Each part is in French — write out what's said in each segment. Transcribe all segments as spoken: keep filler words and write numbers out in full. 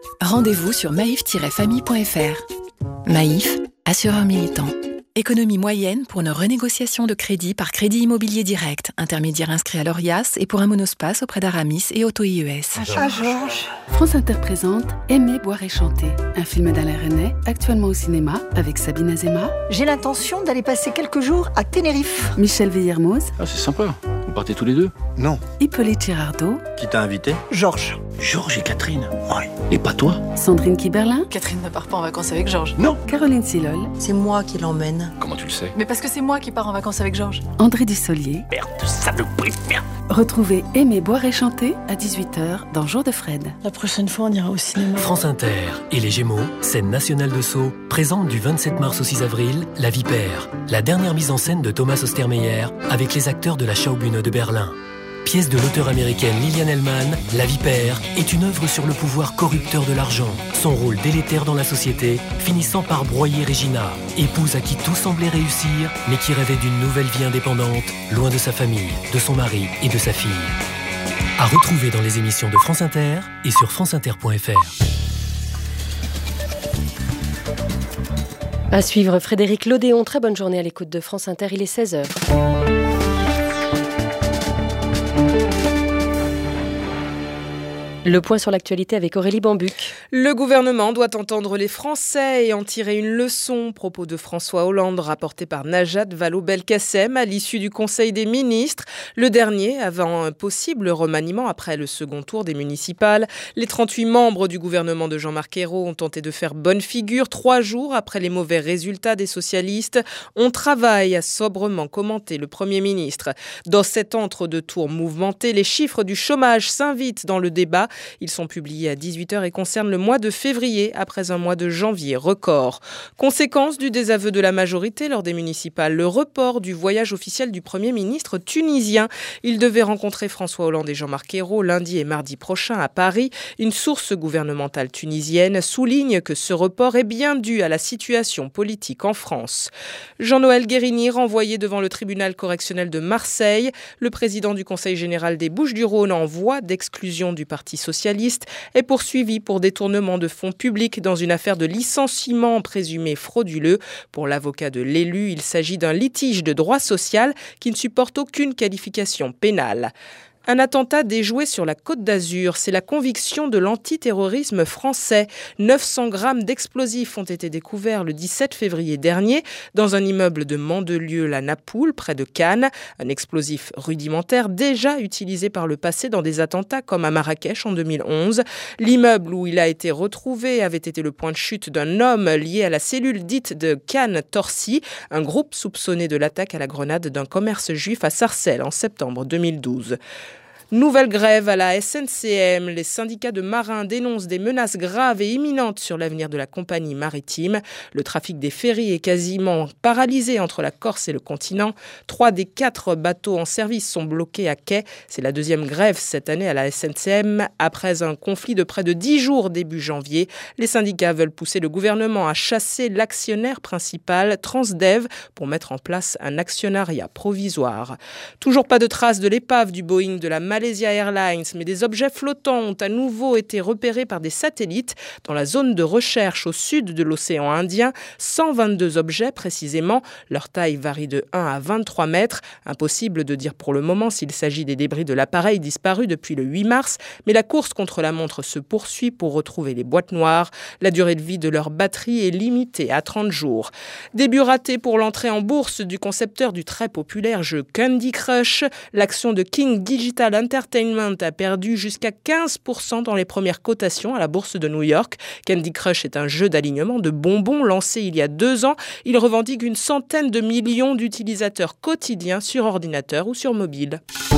Rendez-vous sur maïf tiret famille point f r. Maïf, assureur militant. Économie moyenne pour une renégociation de crédit par Crédit Immobilier Direct, intermédiaire inscrit à l'Orias et pour un monospace auprès d'Aramis et Auto-I E S. Ah, Georges. France Inter présente Aimer, boire et chanter, un film d'Alain Resnais, actuellement au cinéma avec Sabine Azéma. J'ai l'intention d'aller passer quelques jours à Tenerife. Michel Villermoz. Ah, c'est sympa. Vous partez tous les deux? Non. Hippolyte Girardot. Qui t'a invité? Georges. Georges et Catherine? Ouais. Et pas toi? Sandrine Kiberlin. Catherine ne part pas en vacances avec Georges. Non. Caroline Silol. C'est moi qui l'emmène. Comment tu le sais? Mais parce que c'est moi qui pars en vacances avec Georges. André Dussolier. Merde, saloperie, merde. Retrouvez Aimer, boire et chanter à dix-huit heures dans Jour de Fred. La prochaine fois, on ira au cinéma. France Inter et les Gémeaux, scène nationale de Sceaux, présente du vingt-sept mars au six avril La Vipère, la dernière mise en scène de Thomas Ostermeyer avec les acteurs de la Schaubühne de Berlin. Pièce de l'auteure américaine Lilian Hellman, La Vipère est une œuvre sur le pouvoir corrupteur de l'argent, son rôle délétère dans la société, finissant par broyer Regina, épouse à qui tout semblait réussir, mais qui rêvait d'une nouvelle vie indépendante, loin de sa famille, de son mari et de sa fille. À retrouver dans les émissions de France Inter et sur franceinter point f r. À suivre Frédéric Lodéon, très bonne journée à l'écoute de France Inter, il est seize heures. Le point sur l'actualité avec Aurélie Bambuc. Le gouvernement doit entendre les Français et en tirer une leçon. Propos de François Hollande rapporté par Najat Vallaud-Belkacem à l'issue du Conseil des ministres. Le dernier avant un possible remaniement après le second tour des municipales. Les trente-huit membres du gouvernement de Jean-Marc Ayrault ont tenté de faire bonne figure trois jours après les mauvais résultats des socialistes. On travaille, a sobrement commenté le Premier ministre. Dans cet entre-deux-tours mouvementé, les chiffres du chômage s'invitent dans le débat. Ils sont publiés à dix-huit heures et concernent le mois de février, après un mois de janvier record. Conséquence du désaveu de la majorité lors des municipales, le report du voyage officiel du Premier ministre tunisien. Il devait rencontrer François Hollande et Jean-Marc Ayrault lundi et mardi prochain à Paris. Une source gouvernementale tunisienne souligne que ce report est bien dû à la situation politique en France. Jean-Noël Guérini renvoyé devant le tribunal correctionnel de Marseille. Le président du Conseil général des Bouches-du-Rhône en voie d'exclusion du Parti socialiste est poursuivi pour détournement de fonds publics dans une affaire de licenciement présumé frauduleux. Pour l'avocat de l'élu, il s'agit d'un litige de droit social qui ne supporte aucune qualification pénale. Un attentat déjoué sur la Côte d'Azur, c'est la conviction de l'antiterrorisme français. neuf cents grammes d'explosifs ont été découverts le dix-sept février dernier dans un immeuble de Mandelieu-la-Napoule, près de Cannes. Un explosif rudimentaire déjà utilisé par le passé dans des attentats comme à Marrakech en deux mille onze. L'immeuble où il a été retrouvé avait été le point de chute d'un homme lié à la cellule dite de Cannes-Torcy, un groupe soupçonné de l'attaque à la grenade d'un commerce juif à Sarcelles en septembre deux mille douze. Nouvelle grève à la S N C M. Les syndicats de marins dénoncent des menaces graves et imminentes sur l'avenir de la compagnie maritime. Le trafic des ferries est quasiment paralysé entre la Corse et le continent. Trois des quatre bateaux en service sont bloqués à quai. C'est la deuxième grève cette année à la S N C M. Après un conflit de près de dix jours début janvier, les syndicats veulent pousser le gouvernement à chasser l'actionnaire principal, Transdev, pour mettre en place un actionnariat provisoire. Toujours pas de traces de l'épave du Boeing de la Malaysia Airlines, mais des objets flottants ont à nouveau été repérés par des satellites dans la zone de recherche au sud de l'océan Indien. cent vingt-deux objets précisément. Leur taille varie de un à vingt-trois mètres. Impossible de dire pour le moment s'il s'agit des débris de l'appareil disparu depuis le huit mars, mais la course contre la montre se poursuit pour retrouver les boîtes noires. La durée de vie de leur batterie est limitée à trente jours. Début raté pour l'entrée en bourse du concepteur du très populaire jeu Candy Crush. L'action de King Digital Entertainment a perdu jusqu'à quinze pour cent dans les premières cotations à la bourse de New York. Candy Crush est un jeu d'alignement de bonbons lancé il y a deux ans. Il revendique une centaine de millions d'utilisateurs quotidiens sur ordinateur ou sur mobile.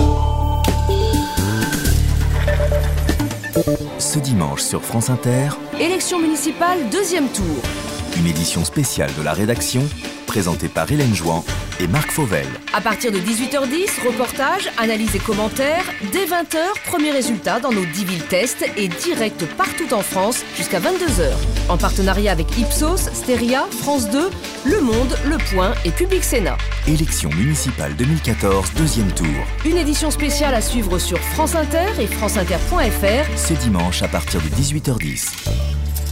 Ce dimanche sur France Inter, élection municipale, deuxième tour. Une édition spéciale de la rédaction, présentée par Hélène Jouan et Marc Fauvel. À partir de dix-huit heures dix, reportages, analyses et commentaires. Dès vingt heures, premiers résultats dans nos dix villes tests et direct partout en France jusqu'à vingt-deux heures. En partenariat avec Ipsos, Stéria, France deux, Le Monde, Le Point et Public Sénat. Élection municipale deux mille quatorze, deuxième tour. Une édition spéciale à suivre sur France Inter et franceinter point f r. Ce dimanche à partir de dix-huit heures dix.